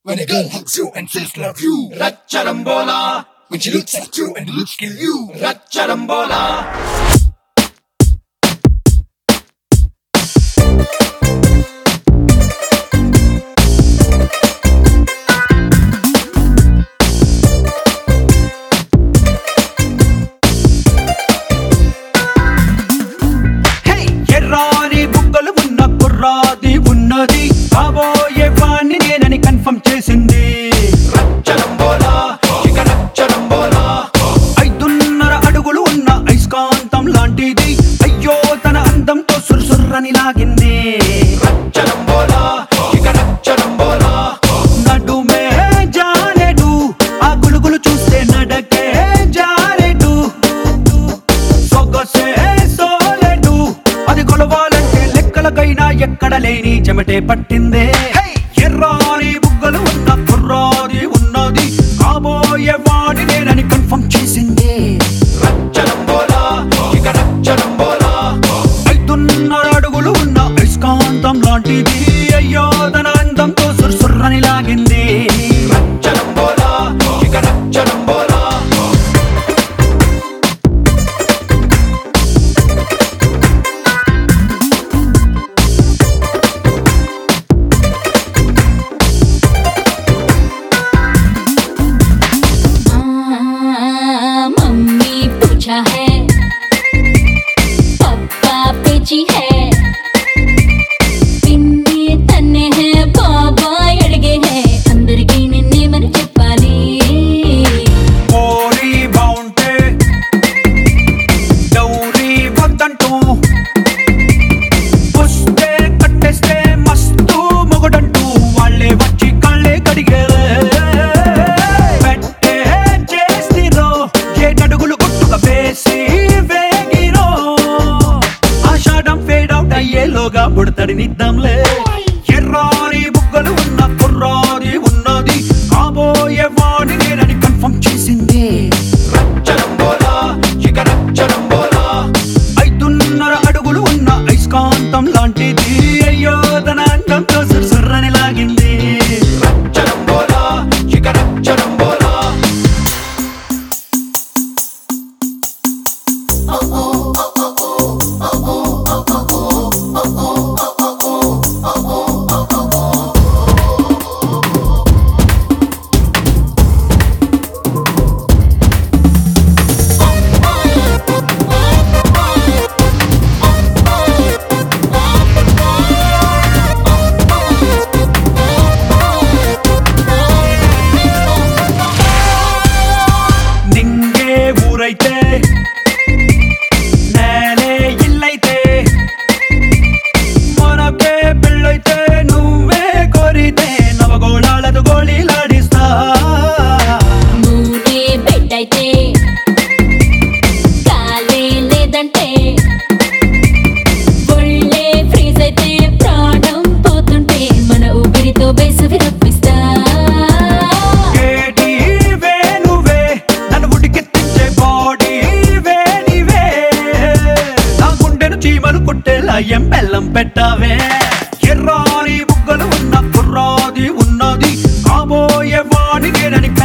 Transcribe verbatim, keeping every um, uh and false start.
When a girl hugs you and says love you, Racharambola. When she looks at you and looks kill you, Racharambola. Hey, yerrani bukkalu unna kurradi unnadi kaboye vaanni nenani confirm chesindi Racharambola iga Racharambola ఐదున్నర అడుగులు ఉన్న ఐస్కాంతం లాంటిది అయ్యో తన అందంతో సుర్సుర్రని లాగింది Racharambola ఇగా Racharambola నడుమే జారెడు ఆ గులుగులు చూస్తే నడకే జారెడు సొగసే సోలెడు అది కొలవాలంటే లెక్కలకైనా ఎక్కడ లేని చెమటే పట్టిందే ఎర్రాని బుగ్గలు ఉన్న కుర్రాది ఉన్నది కాబోయే వాడి నేనని కన్ఫర్మ్ చేసింది Racharambola ఇక Racharambola ఐదున్నర అడుగులు ఉన్న ఐస్కాంతం లాంటిది అయ్యో తన అందంతో సుర్సుర్రని లాగింది Racharambola ఇక Racharambola है पप्पा पेची है पिन्नी तन्ने है बाबा अड़गे है अंदर की निन्ने मन चप्पाली ఓరి బావుంటే డౌరీ వద్దంటూ వస్తే కట్టేస్తే మస్తు మొగడంటూ వాళ్ళే వచ్చి కళ్ళే కడిగేలే పెట్టే చేసిరో ఏటడుగులు గుట్టుగా వేసి వేగిరో ఆషాఢం ఫేడ్ అవుట్ అయ్యేలోగా బుడతడినిద్దాంలే ఎర్రాని బుగ్గలు ఉన్న కుర్రాది ఉన్నది కాబోయే వాడి నేనని కన్ఫర్మ్ చేసింది Racharambola ఇక Racharambola ఐదున్నర అడుగులు ఉన్న ఐస్కాంతం లాంటిది అయ్యో తన అందంతో సుర్సుర్రని లాగింది Racharambola ఇక Racharambola నింగే ఊరైతే నేలే ఇల్లైతే మనకే పెళ్ళైతే నువ్వే కోరితే నవగోళాలతో గోళీలాడిస్తా నూనె బెడ్డైతే కాలే లేదంటే ఒళ్ళే ఫ్రీజ్ అయితే ప్రాణం పోతుంటే మన ఊపిరితో వేసవి రప్పిస్తా ఏటి వేణువే నన్ను ఉడికెత్తించే బాడీ వేడివే నా గుండెను చీమలు కొట్టేలా ఎం బెల్లం పెట్టావే ఎర్రాని బుగ్గలు ఉన్న కుర్రాది ఉన్నది కాబోయే వాడి నేనని